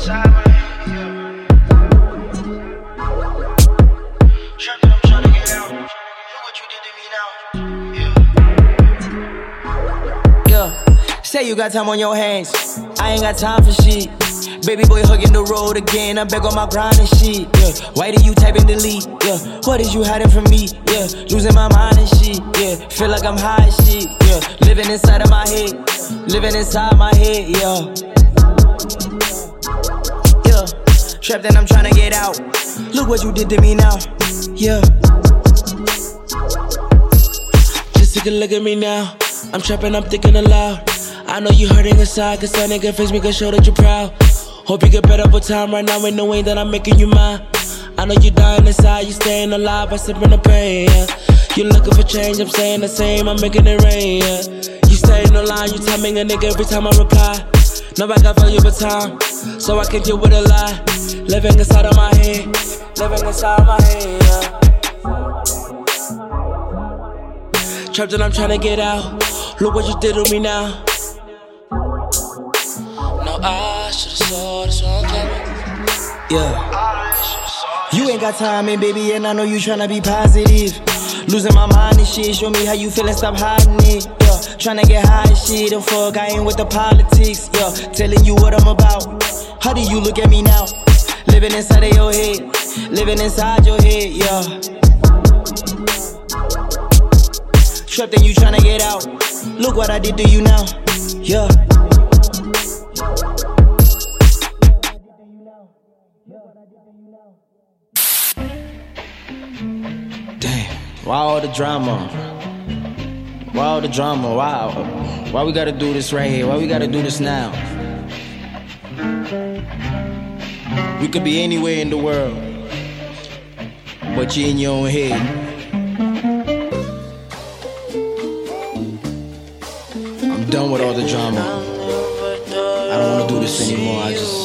inside my head, yeah. Trap that I'm tryna get out. Look what you did to me now, yeah. Say you got time on your hands, I ain't got time for shit. Baby boy hugging the road again, I'm back on my grind and shit, yeah. Why do you type and delete, yeah? What is you hiding from me, yeah? Losing my mind and shit, yeah. Feel like I'm high as shit, yeah. Living inside of my head, living inside my head, yeah. Yeah, trapped and I'm tryna get out. Look what you did to me now, yeah. Just take a look at me now. I'm trapping, I'm thinking aloud. I know you hurting inside, cause that nigga face me can show that you're proud. Hope you get better for time right now, ain't no way that I'm making you mine. I know you dying inside, you staying alive by sipping the pain, yeah. You looking for change, I'm saying the same, I'm making it rain, yeah. You stay no line, you timing a nigga every time I reply. Know I got valuable time, so I can deal with a lie. Living inside of my head, living inside of my head, yeah. Trapped and I'm tryna get out. Look what you did to me now. No, I should've saw this one coming. Yeah. You ain't got time, and baby, and I know you tryna be positive. Losing my mind and shit, show me how you feelin', stop hiding it. Yeah, tryna get high and shit, and fuck, I ain't with the politics. Yeah, telling you what I'm about. How do you look at me now? Living inside of your head, living inside your head, yeah. Trapped and you tryna get out. Look what I did to you now, yeah. Damn, why all the drama? Why all the drama? Why we gotta do this right here? Why we gotta do this now? We could be anywhere in the world, but you in your own head. I'm done with all the drama. I don't wanna do this anymore. I just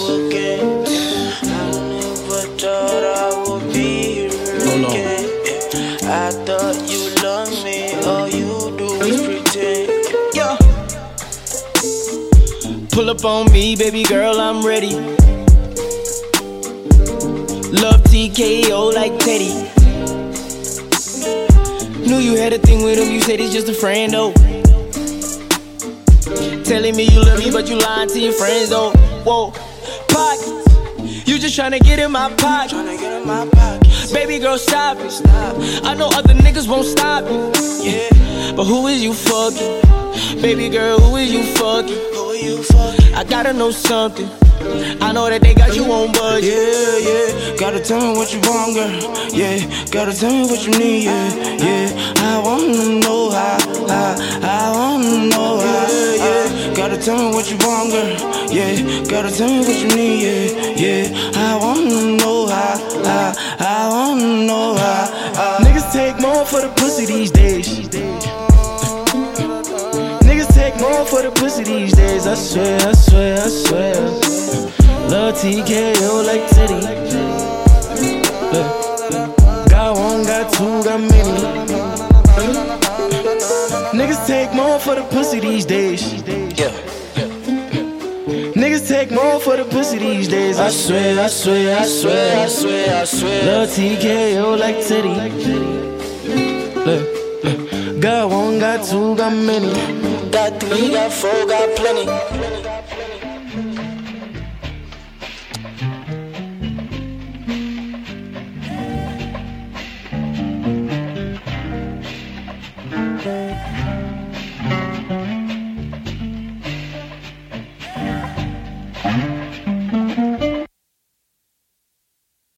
hold on. I thought you loved me, all you do is pretend. Yeah. Pull up on me, baby girl, I'm ready. Love TKO like Teddy. Knew you had a thing with him, you said he's just a friend, though. Telling me you love me, but you lying to your friends, though. Whoa, pockets, you just tryna get in my pocket. Baby girl, stop it. I know other niggas won't stop it. Yeah, but who is you fucking? Baby girl, who is you fucking? I gotta know something. I know that they got you on budget. Yeah, yeah. Gotta tell me what you want, girl. Yeah, gotta tell me what you need. Yeah, yeah. I wanna know how. I wanna know how. Yeah, gotta tell me what you want, girl. Yeah, gotta tell me what you need. Yeah, yeah. I wanna know how. I wanna know how. Niggas take more for the pussy these days. Niggas take more for the pussy these days. I swear, I swear, I swear. Love TKO like Teddy. Look, got one, got two, got many. Niggas take more for the pussy these days. Yeah. Niggas take more for the pussy these days. I swear, I swear, I swear, I swear, I swear. Love TKO like Teddy. Look, got one, got two, got many. Got three, got four, got plenty.